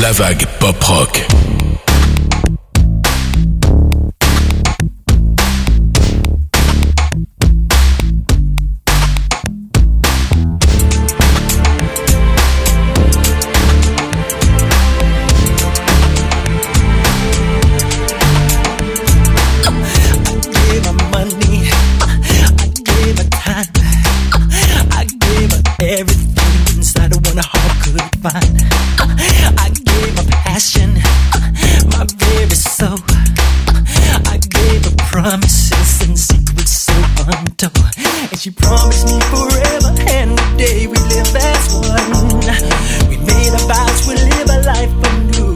La vague pop-rock. I gave her passion, my very soul. I gave her promises and secrets so untold. And she promised me forever and the day we live as one. We made a vow to live a life anew.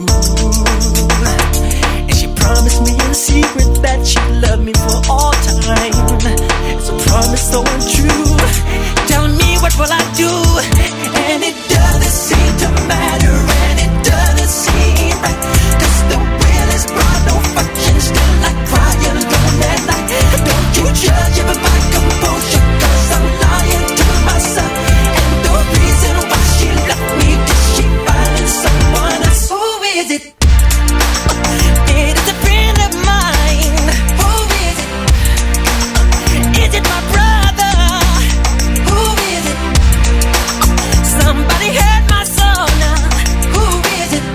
And she promised me in secret that she'd love me for all time. It's a promise so untrue. Tell me, what will I do? And it doesn't seem to matter, and it doesn't seem right, 'cause the will is broad, no function, still I cry alone at night. Don't you judge ever my composure, 'cause I'm lying to myself. And the reason why she left me, did she find someone else? Who is it? It is a friend of mine. Who is it? Is it my brother? Who is it? Somebody hurt my soul now. Who is it?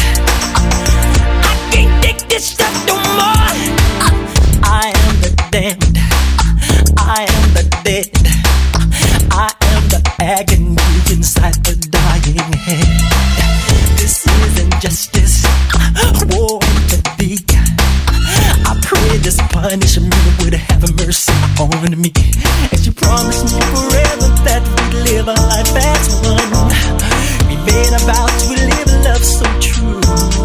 I can't take this stuff no more. I am the damned. I am the dead. I am the agony inside the dying head. This isn't justice. War into thee. I pray this punishment would have mercy on me. And she promised me forever that we'd live a life as one. We made a vow to live a love so true.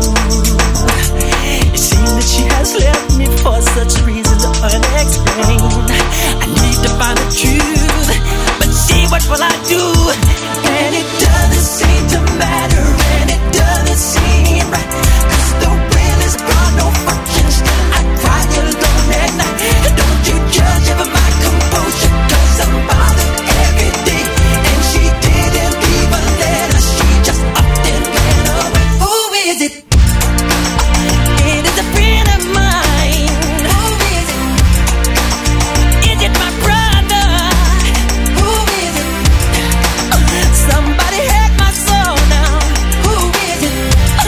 It seems that she has left me for such reasons unexplained. I need to find the truth, but see, what will I do? And it doesn't seem to matter, and it doesn't seem right, 'cause the will is broad, no function, still I cry alone at night. Don't you judge ever my composure, 'cause I'm bothered every day. And she didn't leave a letter, she just upped and ran away. Who is it? It is a friend of mine. Who is it? Is it my brother? Who is it? Somebody hurt my soul now. Who is it?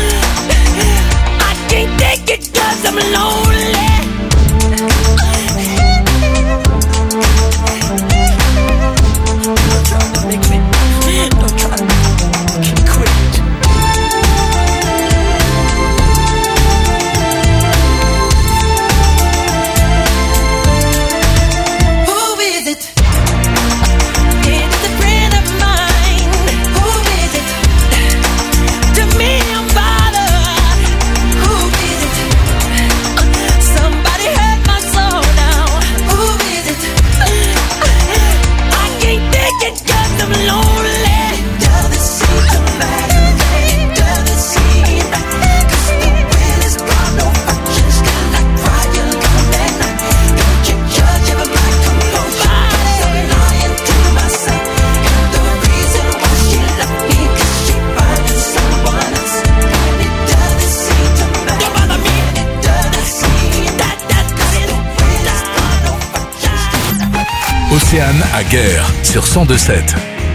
I can't take it 'cause I'm lonely. Don't try to make me, don't try to quit. Who is it? It is a friend of mine. Who is it? To me I'm bothered. Who is it? Somebody hurt my soul now. Who is it? I can't take it 'cause I'm lonely. Doesn't seem to matter, it doesn't seem right, 'cause the will is broad, no function, still I cry alone at night. Don't you judge ever my composure, 'cause I'm lying to myself. And the reason why she left me, 'cause she finding someone else. And it doesn't seem to matter, and it doesn't seem that, 'cause the will is broad, no function, still Océane à Guerre sur 102.7.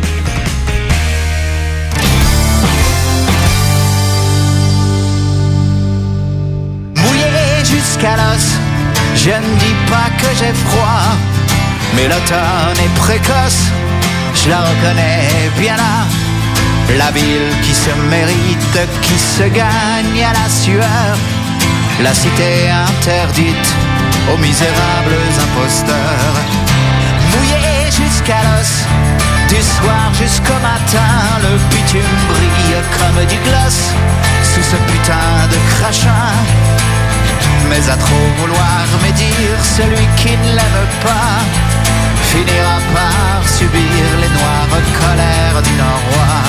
Mouillé jusqu'à l'os, je ne dis pas que j'ai froid, mais l'automne est précoce, je la reconnais bien là. La ville qui se mérite, qui se gagne à la sueur, la cité interdite aux misérables imposteurs. Mouillé jusqu'à l'os, du soir jusqu'au matin, le bitume brille comme du gloss sous ce putain de crachin. Mais à trop vouloir médire, celui qui ne l'aime pas finira par subir les noires colères du Nord-Roi.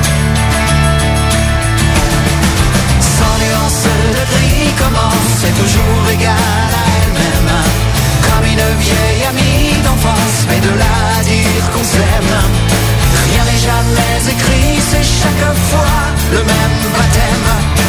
Sans nuance de gris, commence, c'est toujours égal à elle-même, comme une vieille amie d'enfance, mais de là à dire qu'on s'aime, rien n'est jamais écrit, c'est chaque fois le même baptême.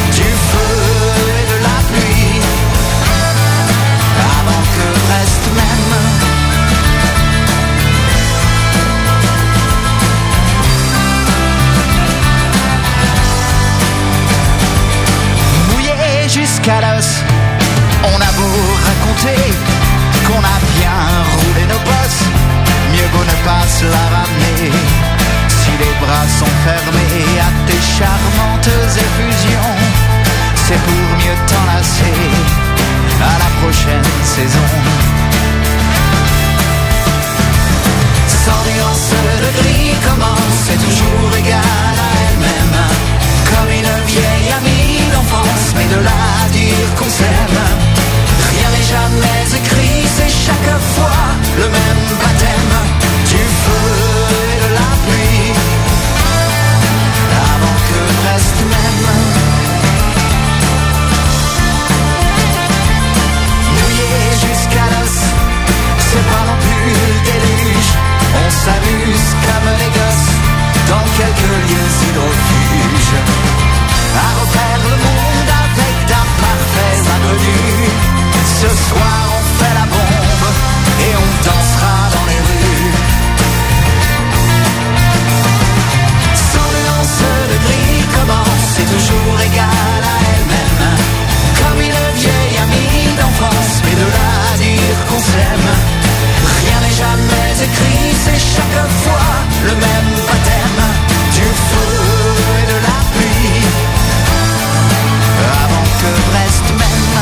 jusqu'à l'os. On a beau raconter qu'on a bien roulé nos bosses, mieux vaut ne pas se la ramener. Si les bras sont fermés à tes charmantes effusions, c'est pour mieux t'enlacer à la prochaine saison. Sans nuance, le gris commence, c'est toujours égal à elle-même. Comme une vieille amie d'enfance, mais de là à dire qu'on s'aime, rien n'est jamais écrit, c'est chaque fois le même baptême du feu et de la pluie, avant que Brest m'aime. Mouillé jusqu'à l'os, c'est pas non plus le déluge. On s'amuse comme les gosses dans quelques lieux hydrofuges, à refaire le monde avec d'un parfait inconnu. Ce soir on fait la bombe et on dansera dans les rues. Sans nuance, le gris commence, c'est toujours égal à elle-même. Comme une vieille amie d'enfance, mais de là à dire qu'on s'aime, rien n'est jamais écrit, c'est chaque fois le même baptême du feu et de la pluie, avant que Brest m'aime.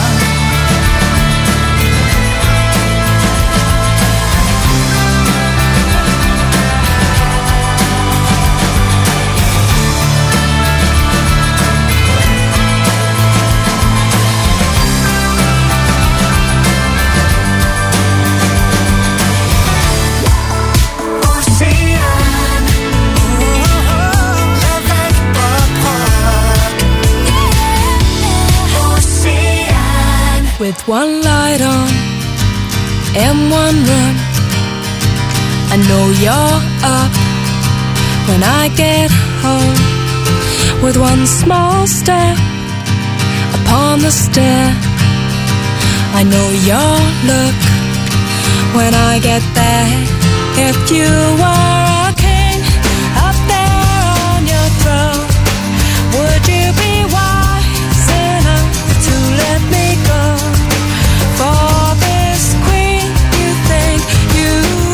With one light on in one room, I know you're up when I get home. With one small step upon the stair, I know your look when I get there. If you were a king up there on your throne, would you be wise enough to let me go? For this queen you think you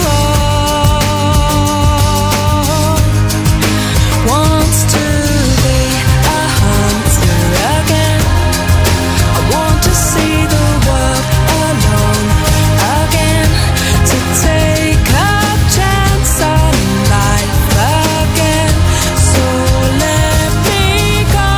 are wants to be a hunter again. I want to see the world alone again, to take a chance on life again. So let me go.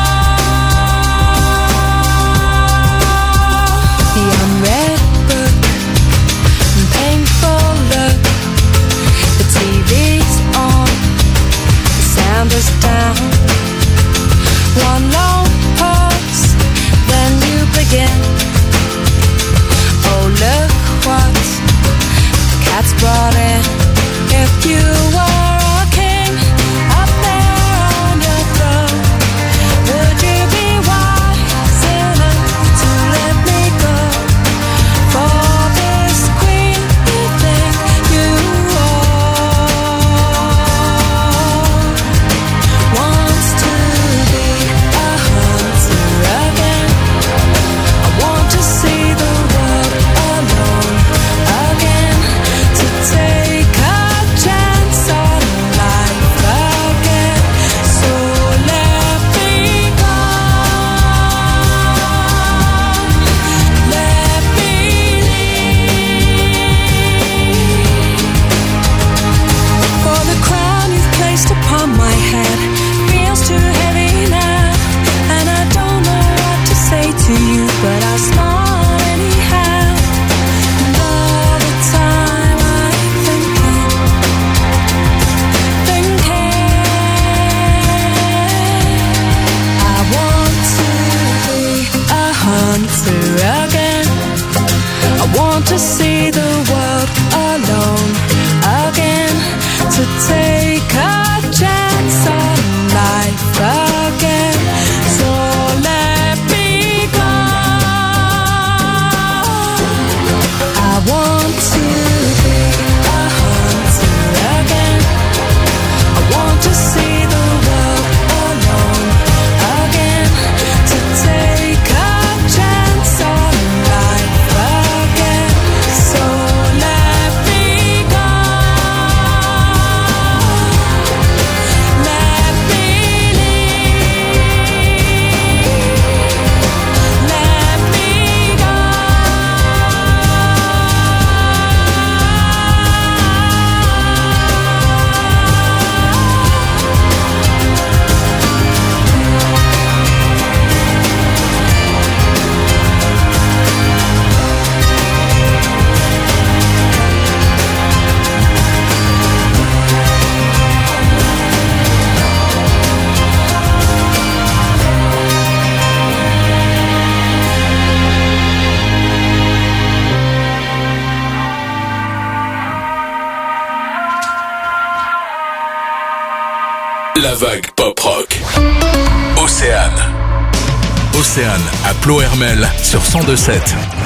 The unread book and painful look. The TV's on, the sound is down. One long pause, then you begin. Oh, look what the cat's brought in. If you were a king up there on your throne, would you be wise enough to let me go? For this queen you think you are wants to be a hunter again. I want to see the world alone again, to take a chance on life again. So let me go. Let me leave. For the crown you've placed upon my head feels too heavy now, and I don't know what to say to you, but I'll smile anyhow. And all the time I'm thinking I want to be a hunter again. I want to see the world alone again, to take a chance on life again. So let me go. I want to be a hunter again. I want to see the world alone again, to take a chance. La vague pop rock. Océane. Océane à Plohermel sur 102.7.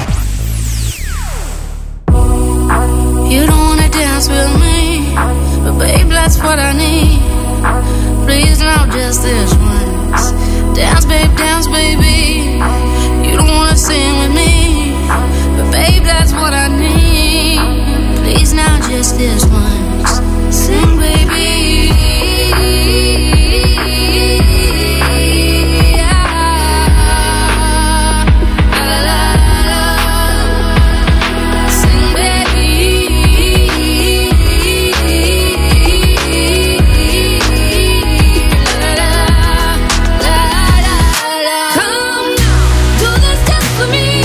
You don't wanna dance with me, but babe, that's what I need. Please, now just this once. Dance, baby. You don't wanna sing with me, but babe, that's what I need. Please, now just this once. Sing, baby. Me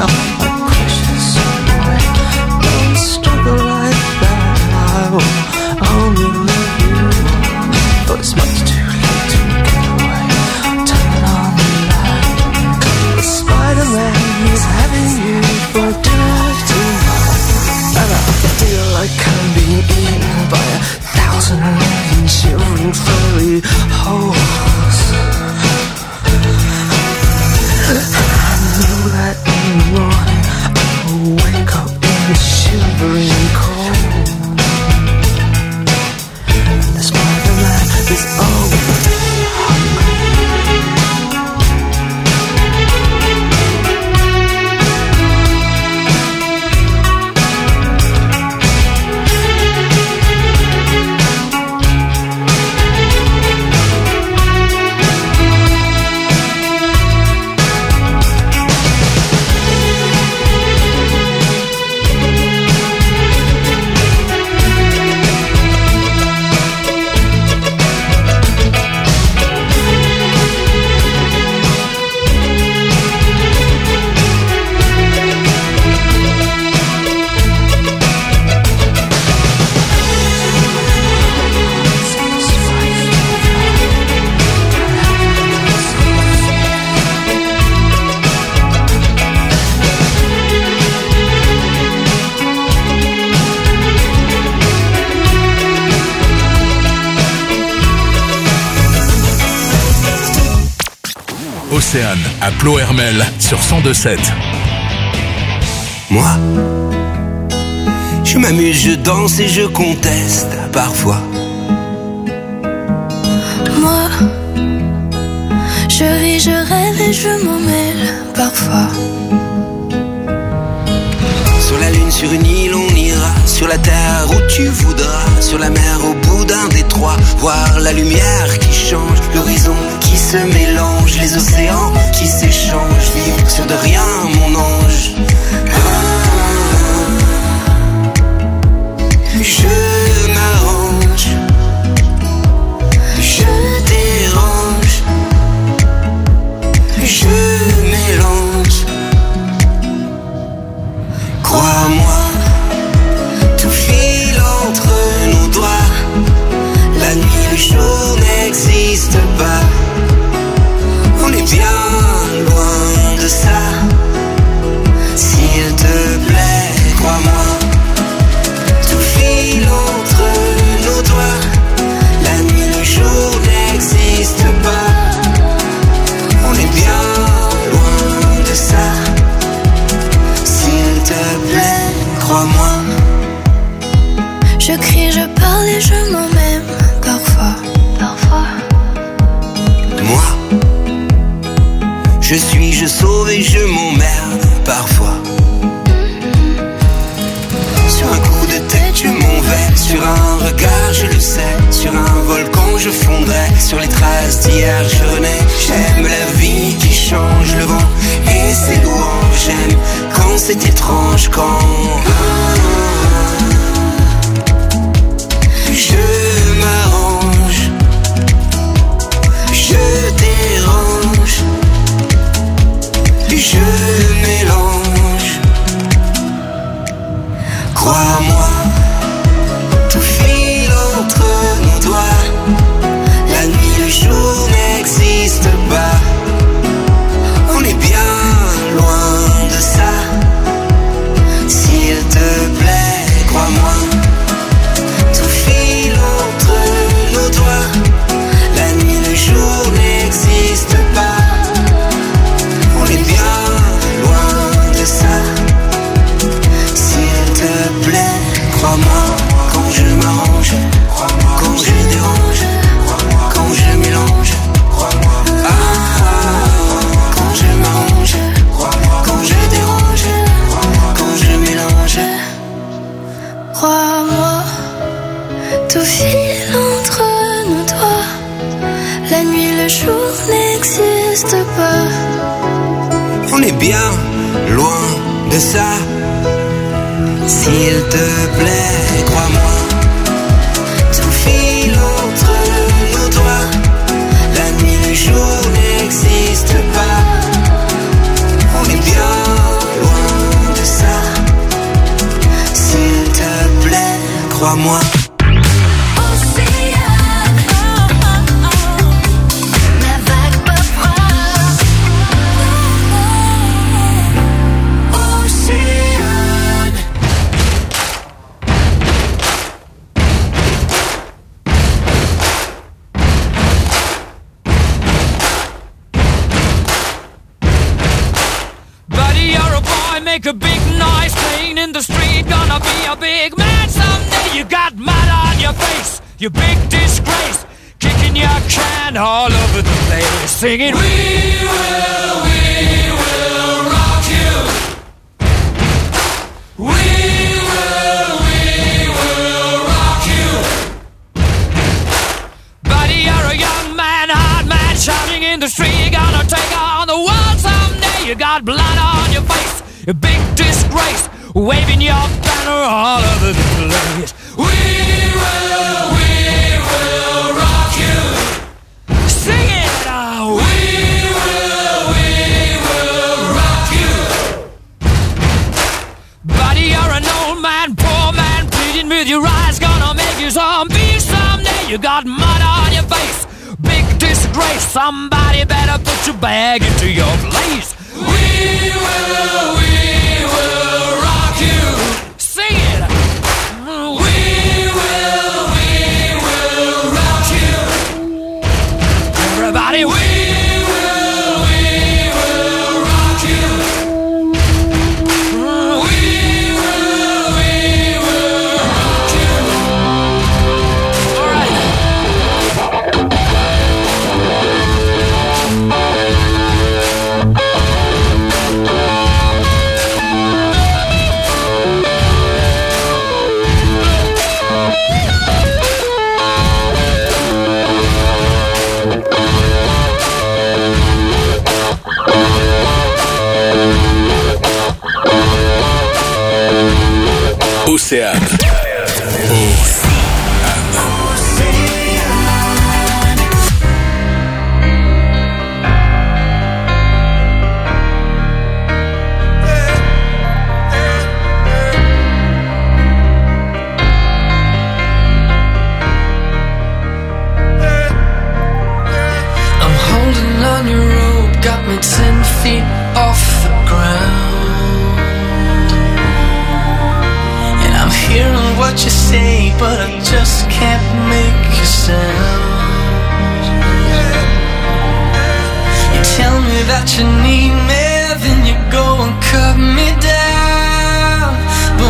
Océane à Plohermel sur 102.7. Moi, je m'amuse, je danse et je conteste parfois. Moi, je ris, je rêve et je m'en mêle parfois. Sur la lune, sur une île, on ira. Sur la terre où tu voudras. Sur la mer, au bout d'un détroit. Voir la lumière qui change, l'horizon qui se mélange, les océans qui s'échangent. Vivre sur de rien, mon ange. Je m'arrange, je dérange, je mélange. Crois-moi, tout file entre nos doigts. La nuit, le jour n'existe pas. On est bien loin de ça. S'il te plaît, crois-moi. Tout file entre nos doigts. La nuit, le jour n'existe pas. On est bien loin de ça. S'il te plaît, crois-moi. Je crie, je parle et je m'en même parfois. Moi, je suis, je sauve et je m'emmerde parfois. Sur un coup de tête je m'en vais. Sur un regard je le sais. Sur un volcan je fondrai. Sur les traces d'hier je renais. J'aime la vie qui change, le vent et ses louanges. J'aime quand c'est étrange, quand je m'arrange, je dérange, je mélange. Crois-moi, tout file entre nos doigts. La nuit, le jour n'existe pas. On est bien loin de ça. S'il te plaît, crois-moi. Tout file entre nos doigts. La nuit, le jour n'existe pas. On est bien loin de ça. S'il te plaît, crois-moi. Quand je m'arrange, quand je dérange, quand je mélange. Quand je m'arrange, quand je dérange, quand je mélange. Crois-moi, tout file entre nos doigts. La nuit, le jour n'existe pas. On est bien loin de ça. S'il te plaît, crois-moi. Tout file entre nos doigts. La nuit, le jour n'existe pas. On est bien loin crois-moi. Make a big noise playing in the street. Gonna be a big man someday. You got mud on your face, you big disgrace. Kicking your can all over the place, singing we will rock you. We will rock you. Buddy, you're a young man, hard man, shouting in the street. You're gonna take on the world someday. You got blood on your face, a big disgrace, waving your banner all over the place. We will rock you. Sing it now. We will rock you. Buddy, you're an old man, poor man, pleading with your eyes, gonna make you zombie someday. You got mud on your face, big disgrace. Somebody better put your bag into your place. We will rock you. Sing it. We will rock you. Everybody, we will rock you. We will rock you. All right. Océane. I'm holding on your rope, got me 10 feet off the ground. Hearing what you say, but I just can't make a sound. You tell me that you need me, then you go and cut me down. But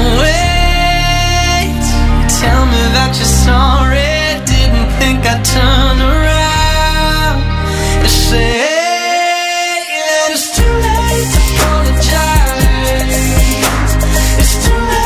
wait, you tell me that you're sorry, didn't think I'd turn around. You say that it's too late to apologize. It's too late.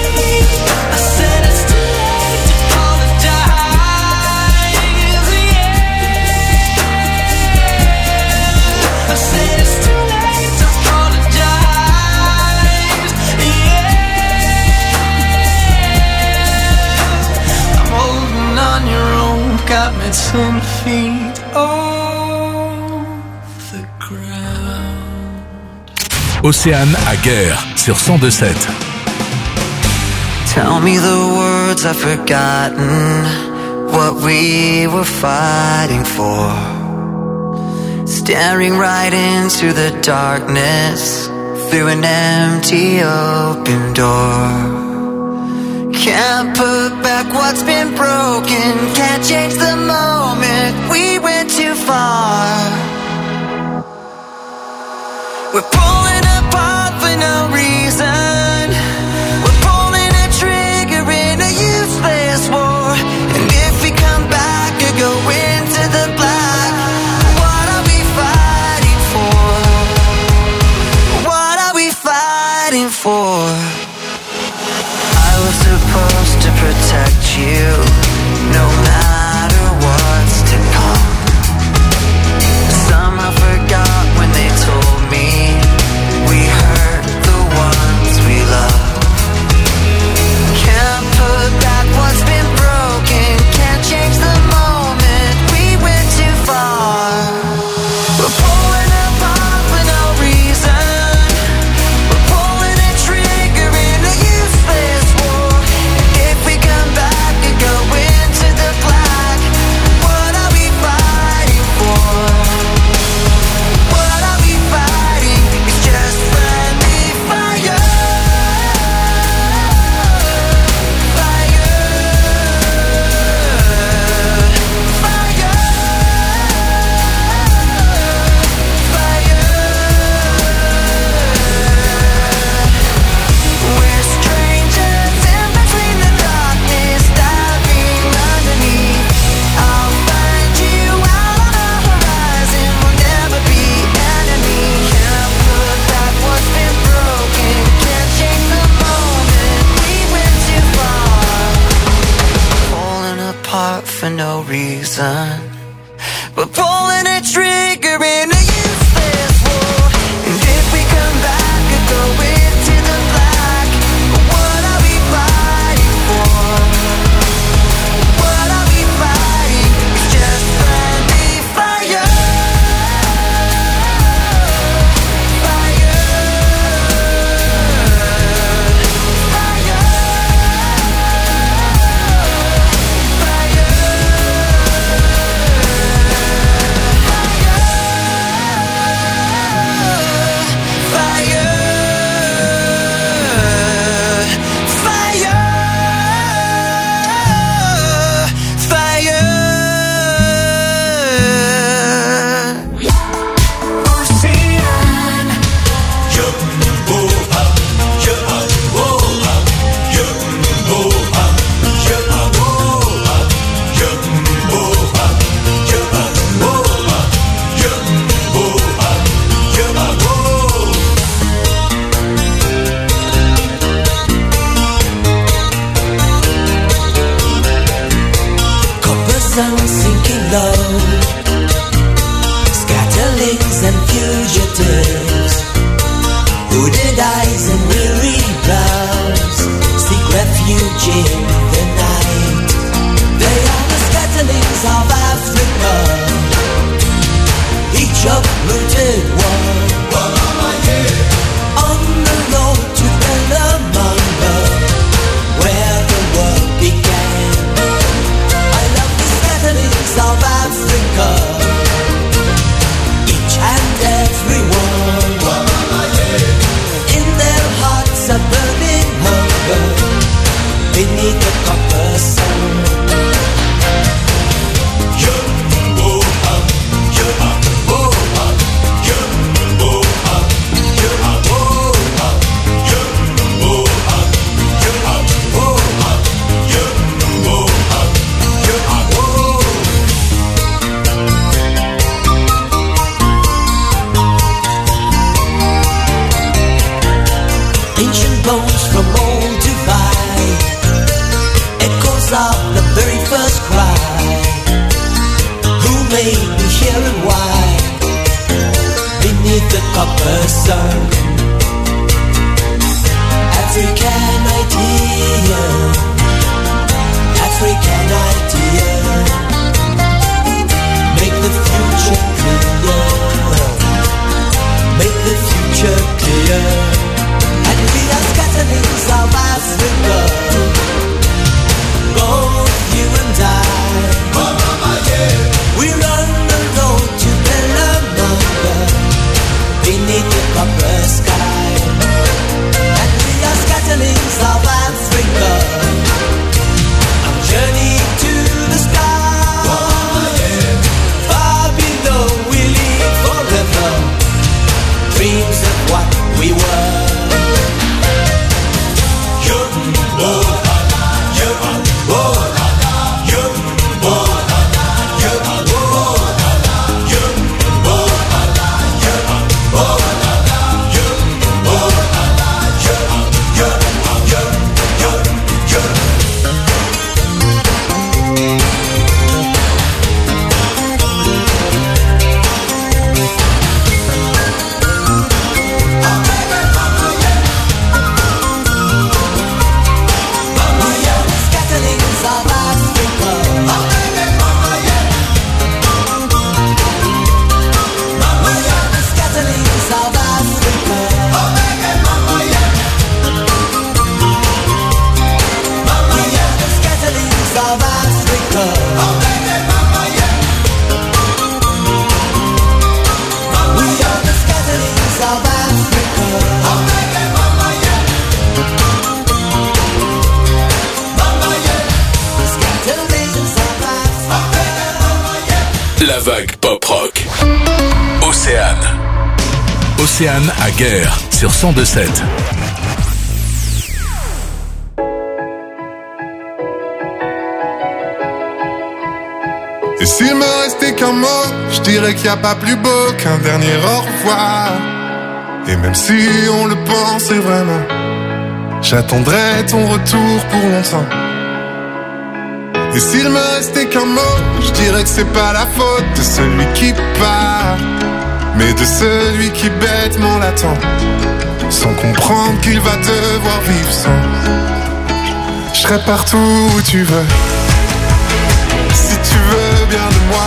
Yeah. It's 10 feet off the ground. Océane à Guerre sur 102.7. Tell me the words I've forgotten, what we were fighting for. Staring right into the darkness, through an empty open door. Can't put back what's been broken, can't change the moment, we went too far. We're pulling apart for no reason, we're pulling a trigger in a useless war. And if we come back or go into the black, what are we fighting for? What are we fighting for? I was supposed to protect you, no matter what's to come. Somehow forgot when they told me we hurt the ones we love. Can't put back what's been broken, can't change the moment, we went too far. We're pulling apart for no reason, we're pulling a trigger in a useless war. If we come back and go into the black, what are we fighting for? What are we fighting? It's just friendly fire. Fire. Fire. Fire. We're strangers in between the darkness, diving underneath. I'll find you out on the horizon, we'll never be enemies. Can't put back what's been broken, can't change the moment, we went too far. Falling apart for no reason, we're pulling a trigger in a useless war. And if we come back and go into the black, what are we fighting for? What are we fighting? It's just friendly fire. Fire. Fire. Copper sun sinking low, scatterlings and fugitives, hooded eyes and weary brows seek refuge in the night. They are the scatterlings of Africa, each uprooted one. On the road to Bellamanga, where the world began. I love the scatterlings of Africa, each and every one. In their hearts a burning hunger, beneath the copper sun. Ancient bones from old Dubai, echoes of the La vague pop-rock. Océane. Océane à Guerre sur 102.7. Et s'il me restait qu'un mot, je dirais qu'il n'y a pas plus beau qu'un dernier au revoir. Et même si on le pensait vraiment, j'attendrai ton retour pour longtemps. Et s'il me restait qu'un mot, je dirais que c'est pas la faute de celui qui part, mais de celui qui bêtement l'attend, sans comprendre qu'il va devoir vivre sans. Je serai partout où tu veux, si tu veux bien de moi.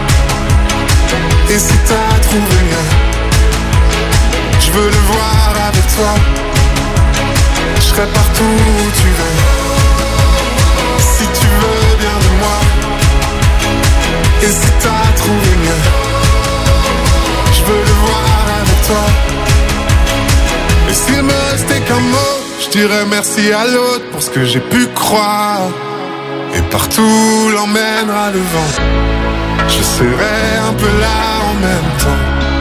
Et si t'as trouvé mieux, je veux le voir avec toi. Je serai partout où tu veux, si tu veux bien de moi. Et si t'as trouvé mieux, je veux le voir avec toi. Et s'il me restait qu'un mot, je dirais merci à l'autre pour ce que j'ai pu croire. Et partout l'emmènera le vent, je serai un peu là en même temps.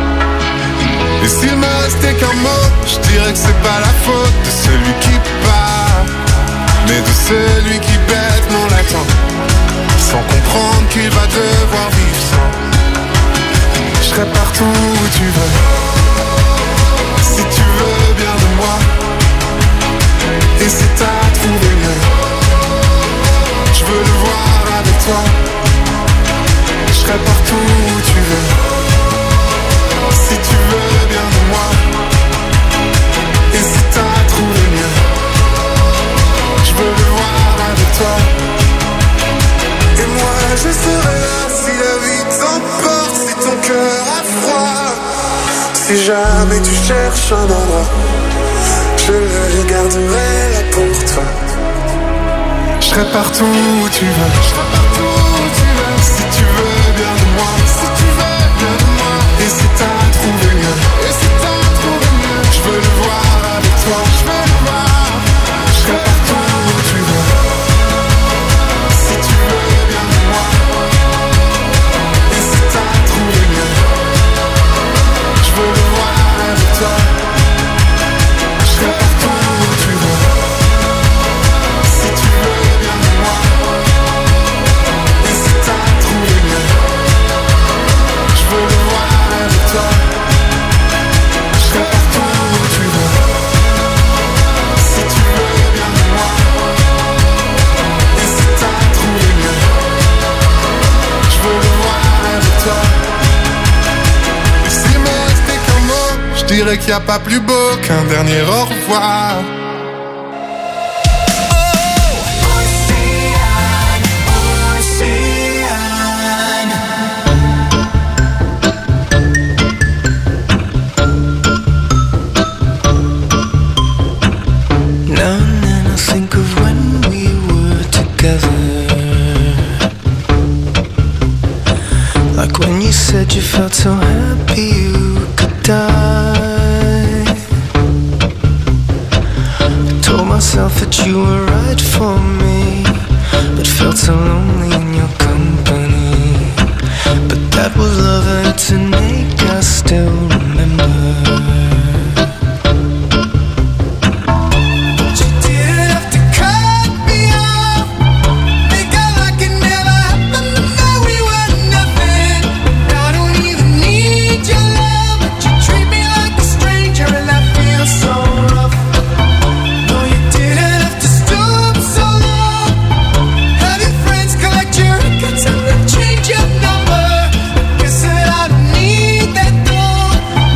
Et s'il me restait qu'un mot, je dirais que c'est pas la faute de celui qui part, mais de celui qui bêtement l'attend, sans comprendre qu'il va devoir vivre sans. Je serai partout où tu veux, si tu veux bien de moi. Et si t'as trouvé mieux, je veux le voir avec toi. Je serai partout où tu veux, si tu veux bien de moi. Et si t'as trouvé mieux, je veux le voir avec toi. Et moi je serai là si la vie t'emporte, si ton cœur a froid. Si jamais tu cherches un endroit, je le garderai là pour toi. Je serai partout où tu veux, je serai partout où tu veux. Si tu veux bien de moi, si tu veux bien de moi. Et si t'as trouvé mieux, et si t'as trouvé mieux, je veux le voir avec toi, je veux le voir. Je serai partout où tu veux, si tu veux bien de moi. Et si t'as trouvé mieux, je veux le voir avec toi. Je serai partout où tu veux, si tu veux bien de moi. Et si t'as trouvé mieux, je veux le voir avec toi. Je serai partout où tu veux, si tu veux bien de moi. Et si t'as trouvé mieux, je veux le voir avec toi. Et s'il me restait qu'un mot, je dirais qu'il n'y a pas plus beau qu'un dernier au revoir. Now and then I think of when we were together, like when you said you felt so happy you could die. I told myself that you were right for me, but felt so lonely in your company. But that was love and it's an ache I still remember. Change your number, guess that I don't need that though.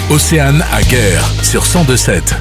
Océane à Guerre sur 102.7.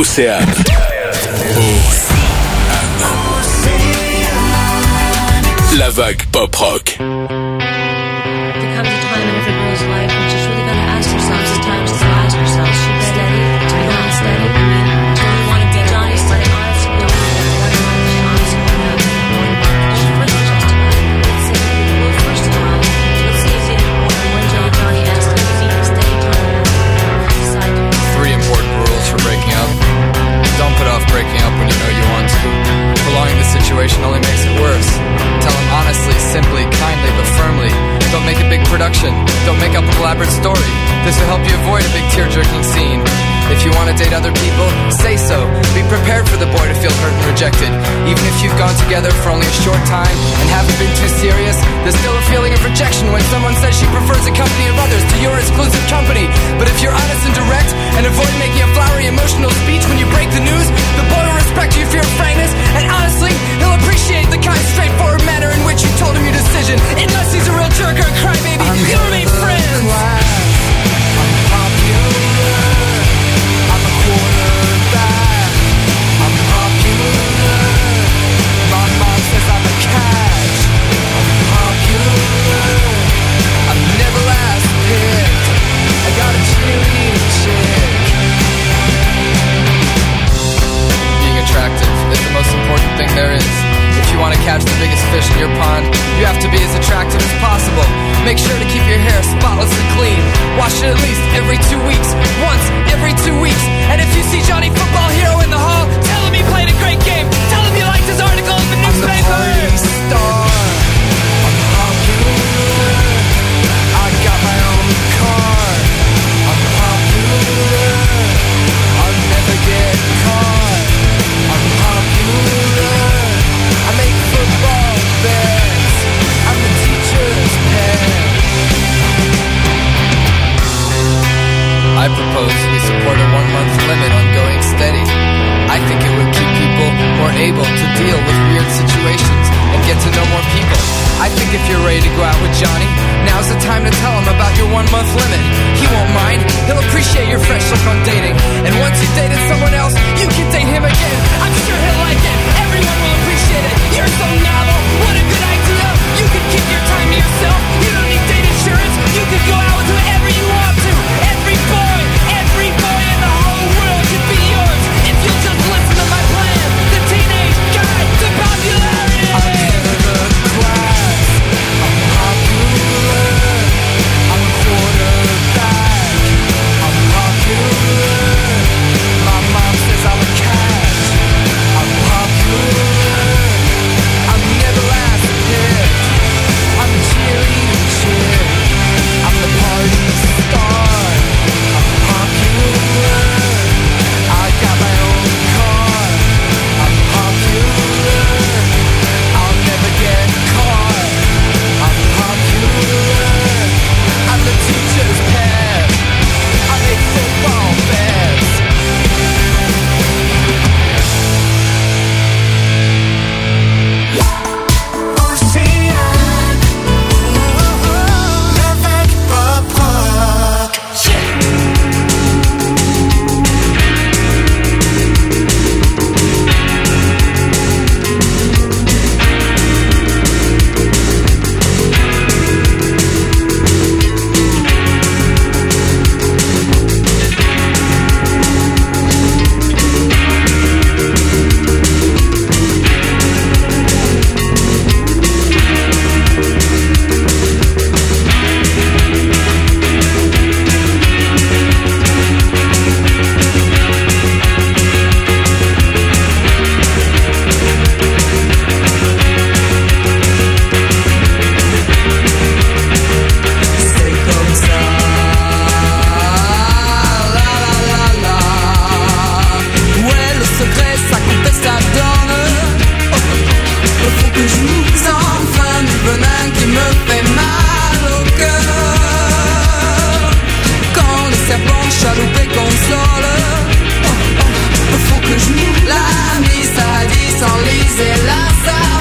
Océane. La vague pop rock. There comes a time in every girl's life when she's really got to ask herself, sometimes to ask herself, should be steady, to be not steady. I mean, do you want to get honest? But honest, you know, one time she honest with her. She's first justified. Let's see, well, first of all, let's see if when Johnny asked him if he was steady time, decide to. 3 important rules for breaking up. Don't put off breaking up when you know you want to. Prolonging the situation only makes it worse. Tell him honestly, simply, kindly, but firmly. Don't make a big production. Don't make up an elaborate story. This will help you avoid a big tear-jerking scene. If you want to date other people, say so. Be prepared for the boy to feel hurt and rejected. Even if you've gone together for only a short time and haven't been too serious, there's still a feeling of rejection when someone says she prefers the company of others to your exclusive company. But if you're honest and direct and avoid making a flowery emotional speech when you break the news, the boy will respect you for your frankness, and honestly, he'll appreciate the kind, straightforward manner in which you told him your decision. Unless he's a real jerk or a crybaby, you'll remain friends. Is the most important thing there is. If you want to catch the biggest fish in your pond, you have to be as attractive as possible. Make sure to keep your hair spotlessly clean. Wash it at least every 2 weeks. Once every 2 weeks. And if you see Johnny Football Hero in the hall, tell him he played a great game. Tell him you liked his article in the newspaper. I'm the party star. I'm popular. I got my own car. I'm popular. I'll never get caught. I make football bets. I'm the teacher's pet. I propose we support a 1-month limit on going steady. I think it would keep people more able to deal with weird situations and get to know more people. I think if you're ready to go out with Johnny, now's the time to tell him about your 1-month limit. He won't mind, he'll appreciate your fresh look on dating. And once you've dated someone else, you can date him again. I'm sure he'll like it, everyone will appreciate it. You're so novel, what a good idea. You can keep your time to yourself, you don't need date insurance. You can go out with whoever you want to. Every boy in the whole world could be yours. If you'll just listen to my plan, the teenage guide to popularity. I'm middle class, I'm popular, I'm a quarterback, I'm popular, my mom says I'm a catch, I'm popular, I'm never last picked, I'm a cheerleading chick, I'm the party star, I'm popular, I got my own car, I'm popular, I'll never get caught, I'm popular, I'm the teacher's pet, I make football bets. Océane, la vague pop rock. La mise à 10 en lise et la salle.